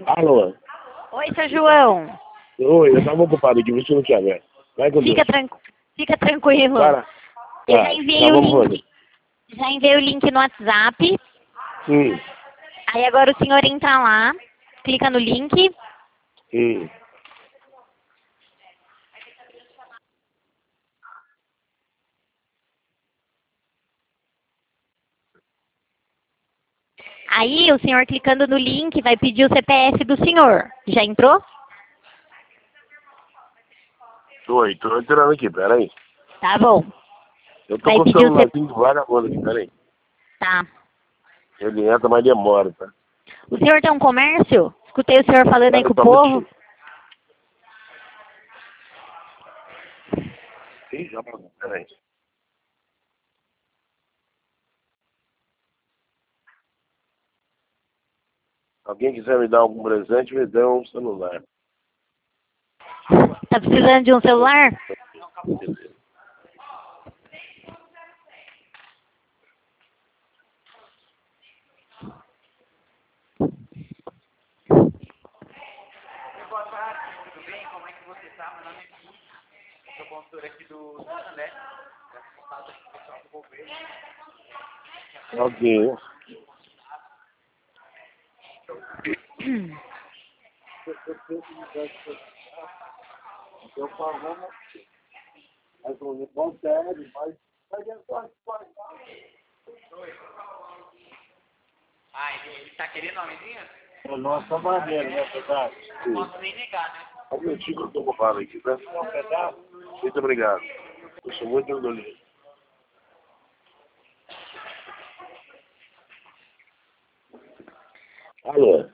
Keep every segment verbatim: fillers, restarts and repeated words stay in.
Alô? Oi, seu João. Oi, eu tava ocupado aqui, você não quer ver. Vai com Fica, Deus. tran... Fica tranquilo. Para. Eu já Vai. enviei Tá, o vamos fazer. link. Já enviei o link no WhatsApp. Hum. Aí agora o senhor entra lá, clica no link. Hum. Aí o senhor clicando no link vai pedir o C P F do senhor. Já entrou? Oi, tô entrando aqui, peraí. Tá bom. Eu tô Vai com o pedir o C P F. celularzinho do vagabundo aqui, peraí. Tá. Ele entra, mas demora, tá? O senhor tem um comércio? Escutei o senhor falando aí Peraí, com o só um povo. minutinho. Ih, já passou, peraí. Alguém quiser me dar algum presente, me dê um celular. Tá precisando de um celular? Beleza. Boa tarde, tudo bem? Como é que você está? Meu nome é Felipe, sou consultor aqui do Santander, responsável aqui pessoal do governo. Ok. Eu falo, mas não consegue, mas Ah, ele, ele tá querendo uma mesinha? é nossa maneira, né, verdade? Não posso nem negar, né? Só um minutinho que eu tô ocupado aqui, tá? Muito obrigado. Eu sou muito orgulhoso. Alô?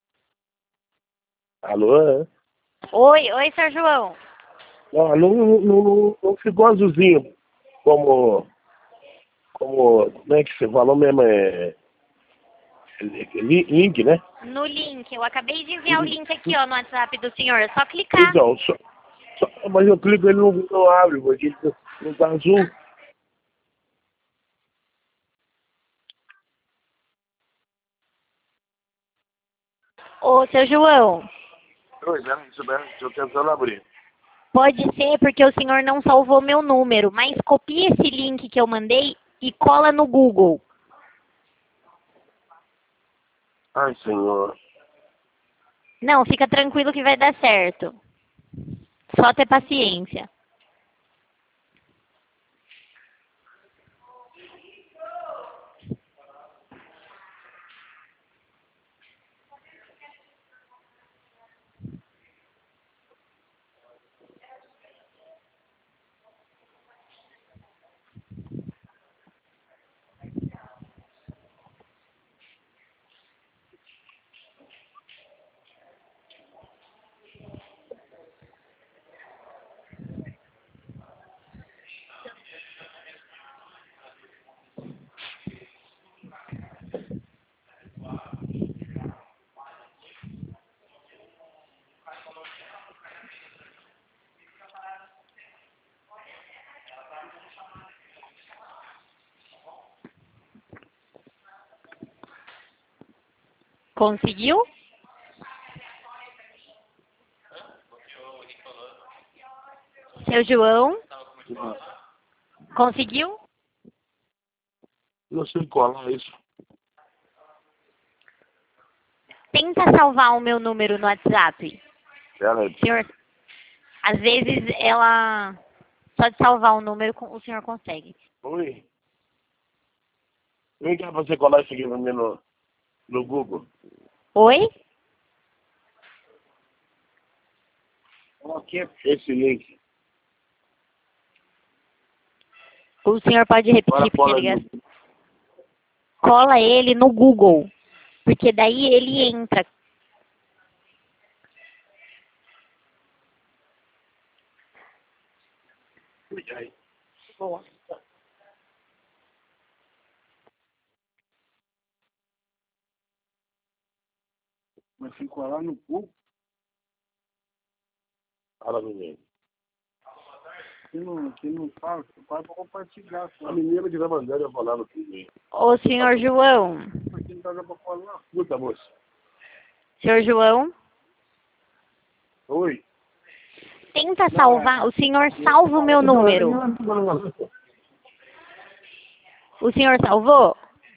Alô? Oi, oi, seu João. Não, não, não, não, não ficou azulzinho como, como, como é que você falou mesmo? É, li- link, né? No link, eu acabei de enviar o link aqui, ó, no WhatsApp do senhor. É só clicar. Então, só, só, mas eu clico ele não, não abre, porque ele não tá azul. Ô, seu João, Pois é, isso mesmo, estou tentando abrir. pode ser porque o senhor não salvou meu número, mas copia esse link que eu mandei e cola no Google. Ai, senhor. Não, fica tranquilo que vai dar certo. Só ter paciência. Conseguiu? Seu João? Conseguiu? Não sei colar isso. Tenta salvar o meu número no WhatsApp. Pera aí. Senhor, às vezes ela... Só de salvar o número o senhor consegue. Oi. Vem cá pra você colar isso aqui pra mim no, no Google. Oi? Aqui esse link. O senhor pode Agora repetir porque cola ele... no... Cola ele no Google. Porque daí ele entra. Ai. Mas se colar no Google. Fala, menino. Que não, que não fala, você faz pra compartilhar. Só. A menina que vai mandar eu falar no Google. Ô, senhor João. Porque não dá pra falar. Escuta, moça. Senhor João, Oi. tenta salvar. O senhor salva o meu número. O senhor salvou?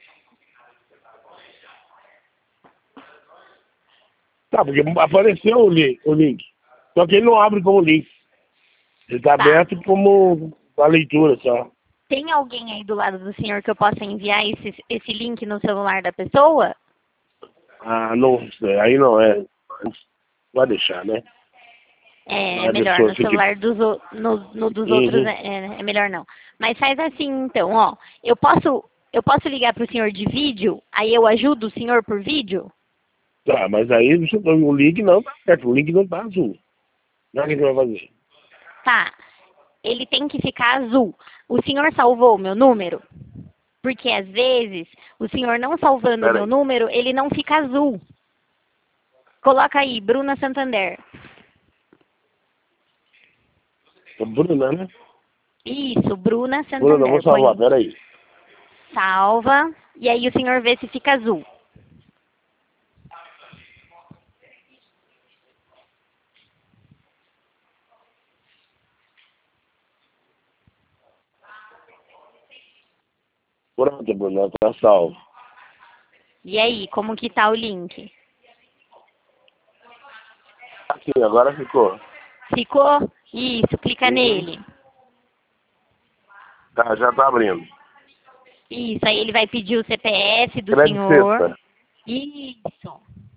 Tá, porque apareceu o link, o link. Só que ele não abre como link. Ele tá, Tá. aberto como a leitura só. Tem alguém aí do lado do senhor que eu possa enviar esse, esse link no celular da pessoa? Ah, não sei. Aí não é. Vai deixar, né? É, Não é é melhor, pessoa no que celular dos, o- no, no dos outros Uhum. é, é- é melhor não. Mas faz assim então, ó. Eu posso, eu posso ligar pro senhor de vídeo, aí eu ajudo o senhor por vídeo? Tá, mas aí você- o link não tá certo. O link não tá azul. Não é o que você vai fazer. Tá. Ele tem que ficar azul. O senhor salvou o meu número? Porque às vezes, o senhor não salvando o Pera meu aí. número, ele não fica azul. Coloca aí, Bruna Santander. Tô Bruna, né? Isso, Bruna Bruna, eu vou Santander. salvar. Põe Pera aí. salva e aí o senhor vê se fica azul. Pronto, Bruna. Tá salvo. E aí, como que tá o link? Aqui, agora ficou. Ficou? Isso, clica Uhum. nele. Tá, já tá abrindo. Isso, aí ele vai pedir o C P F do Crédito senhor. sexta. Isso.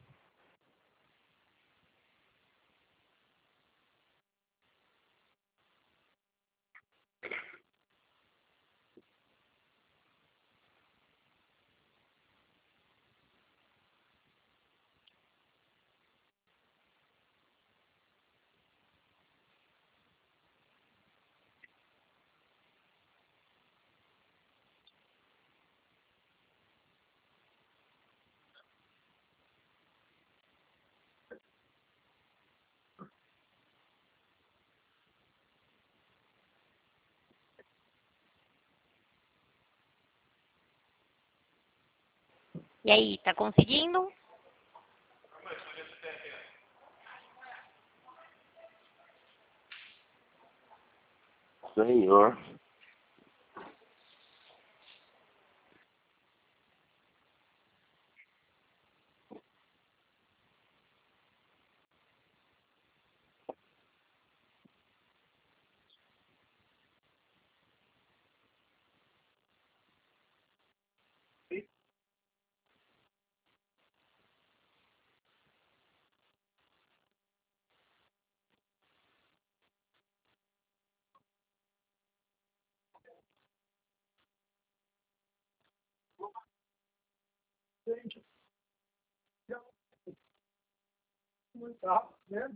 E aí, tá conseguindo? Senhor. Muito rápido, né?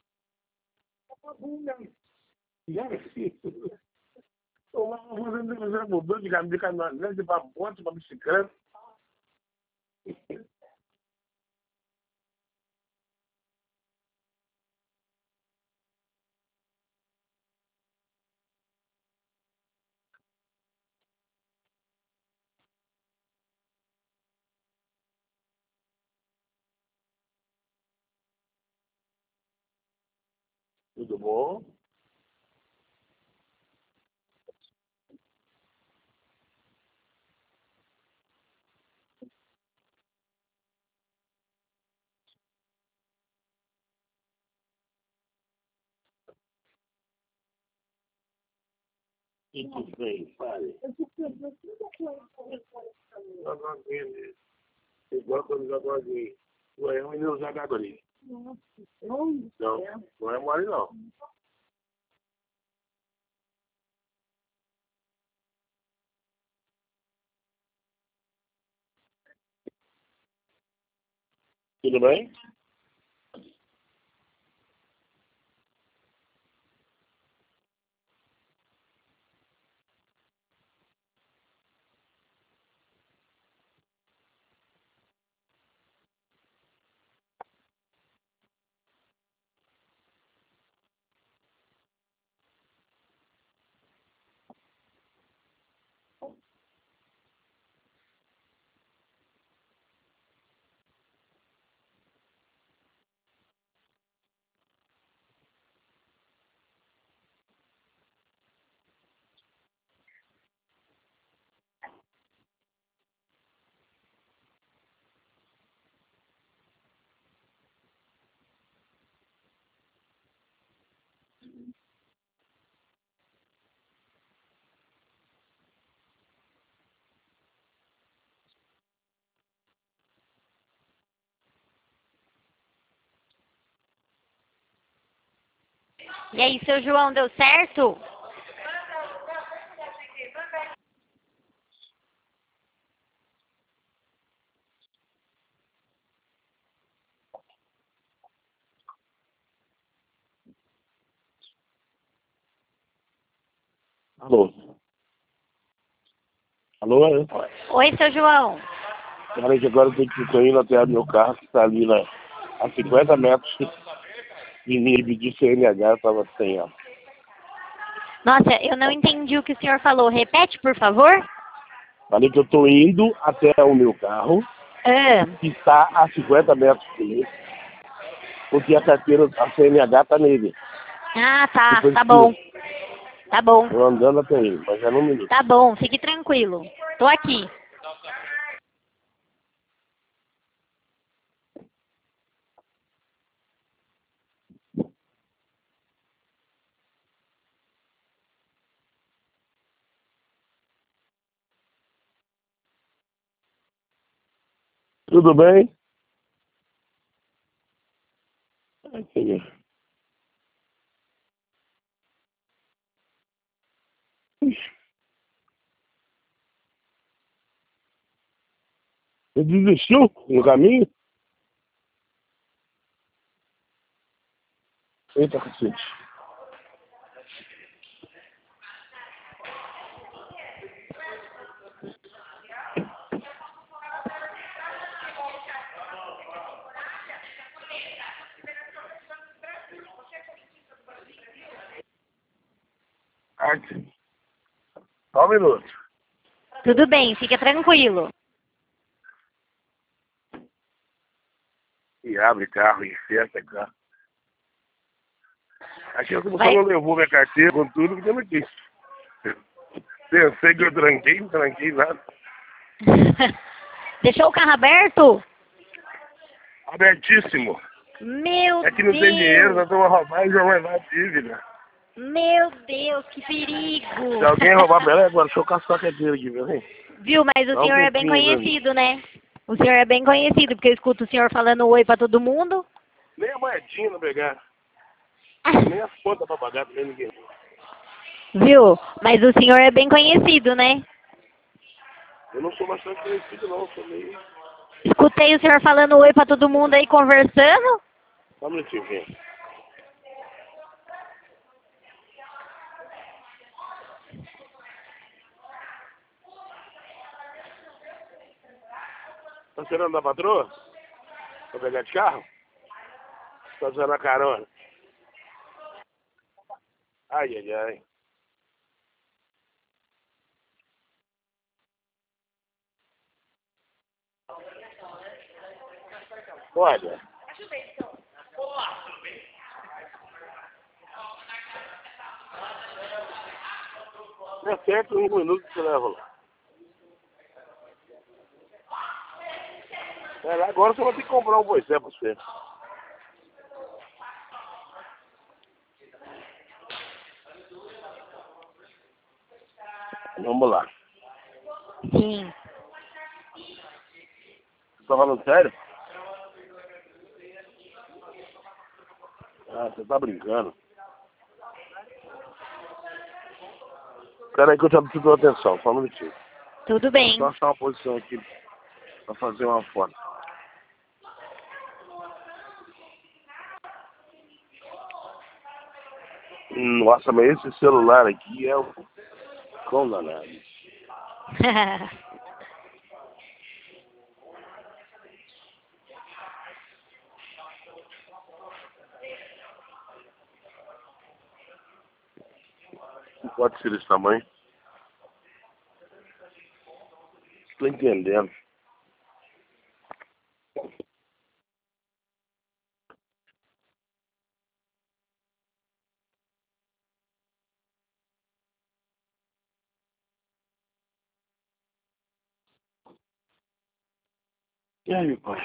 Já Tô lá fazendo fazendo mudou de caminho de caminhonete pra ponte, pra bicicleta. Tudo bom? Tudo bem, fale. Jogadinho, igual quando jogadinho. Não é um e não jogador. Não, não é mole não. Tudo bem? E aí, seu João, deu certo? Alô? Alô, é? Oi, seu João. Cara, que agora eu tenho que tô indo até o meu carro, que está ali na, a cinquenta metros de nível de C N H, estava sem ela. Nossa, eu não entendi o que o senhor falou. Repete, por favor. Falei que eu estou indo até o meu carro, Ah, que está a cinquenta metros de mim, porque a carteira, a C N H está nele. ah, tá. Depois Tá que bom. Tá bom. eu andando até ele, mas já não me Tá bom. Fique tranquilo. Tô aqui. Tudo bem? Aqui. Você desistiu no caminho? Eita, cacete. Aqui. Só um minuto. Tudo bem. Fica tranquilo. E abre carro, e fecha carro. Aqui eu Vai. não levou minha carteira com tudo, porque eu não quis. Pensei que eu tranquei, não tranquei nada. Deixou o carro aberto? Abertíssimo. Meu É que não tem dinheiro, Deus. nós estamos a roubar e já vai dar dívida. Meu Deus, que perigo. Se alguém roubar, peraí agora, deixa eu caçar a carteira aqui, viu? Hein? Viu, mas o Dá um senhor é bem tempinho, velho. conhecido, né? O senhor é bem conhecido, porque eu escuto o senhor falando oi pra todo mundo. Nem a moedinha não pegar. Nem as contas pra pagar também ninguém. Viu? Mas o senhor é bem conhecido, né? Eu não sou bastante conhecido não, sou meio... Escutei o senhor falando oi pra todo mundo aí conversando. Só um minutinho, vem. Tá esperando da patroa? Pra pegar de carro? Tá usando a carona? Ai, ai, ai. Olha. É certo, um minuto que você leva lá. É, lá agora você vai ter que comprar um boicé pra você. Vamos lá. Sim. Você tá falando sério? Ah, você tá brincando. Pera aí que eu já preciso de atenção, só um minutinho. Tudo Vou só bem. achar uma posição aqui pra fazer uma foto. Nossa, mas esse celular aqui é o cão danado. Não pode ser desse tamanho. Estou entendendo. E aí, pai?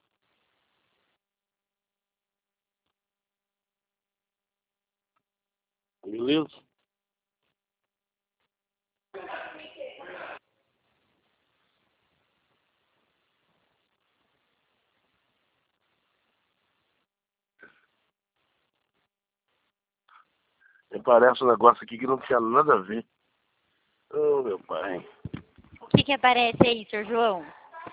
Beleza? Me parece um negócio aqui que não tinha nada a ver. Ô, meu pai. O que que aparece aí, senhor João?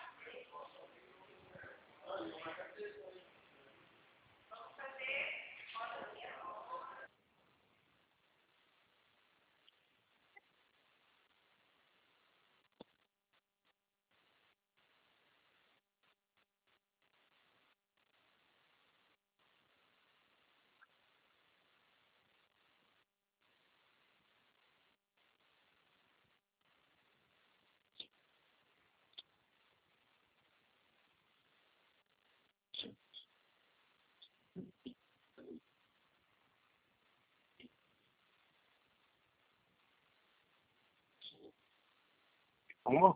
Como?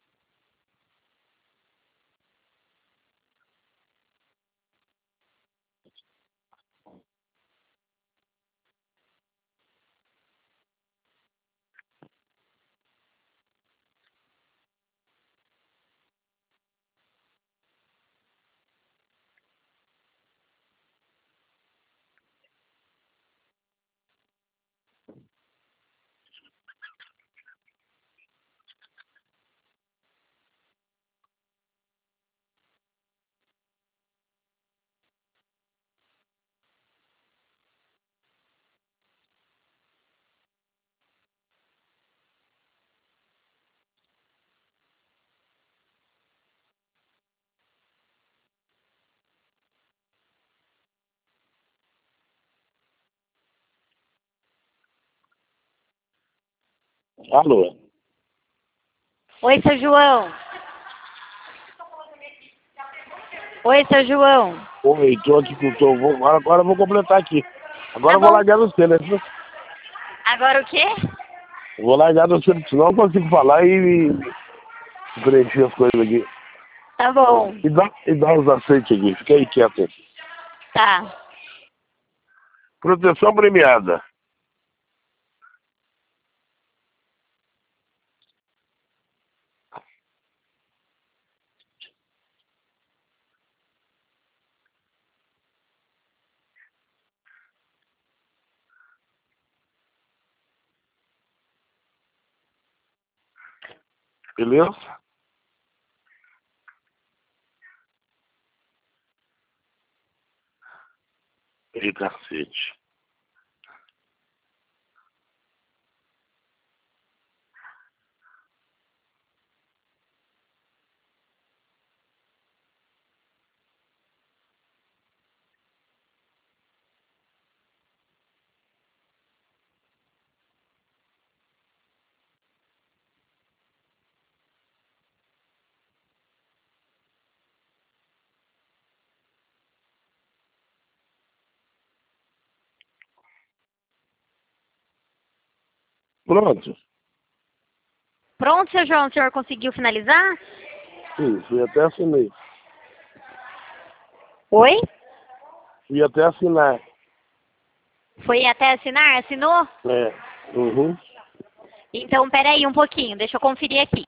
Alô? Oi, seu João. Oi, seu João. Oi, tô aqui com o tô, vou, agora, agora eu vou completar aqui. Agora Tá eu vou bom. largar no centro, né? Agora o quê? Vou largar no centro, senão eu consigo falar e, e preencher as coisas aqui. Tá bom. E dá, e dá os aceites aqui, fica aí quieto. Tá. Proteção premiada. Beleza? E cacete. Pronto. Pronto, seu João, o senhor conseguiu finalizar? Sim, fui até assinei. Oi? Fui até assinar. Foi até assinar? Assinou? É. Uhum. Então, peraí um pouquinho, deixa eu conferir aqui.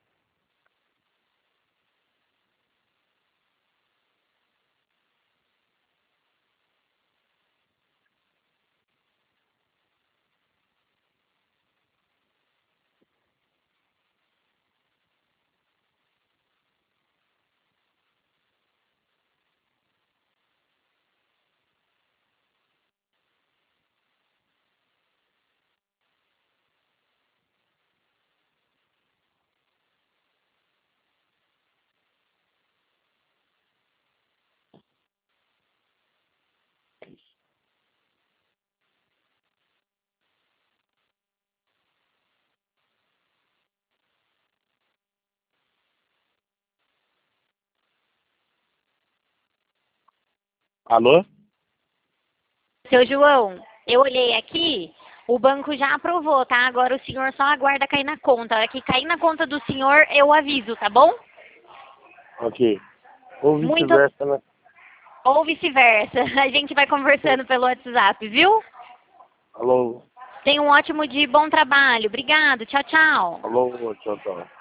Alô? Seu João, eu olhei aqui, o banco já aprovou, tá? Agora o senhor só aguarda cair na conta. A hora que cair na conta do senhor, eu aviso, tá bom? Ok. Ou Muito... vice-versa, né? Ou vice-versa. A gente vai conversando pelo WhatsApp, viu? Alô? Tenha um ótimo dia e bom trabalho. Obrigado. Tchau, tchau. Alô? Tchau, tchau.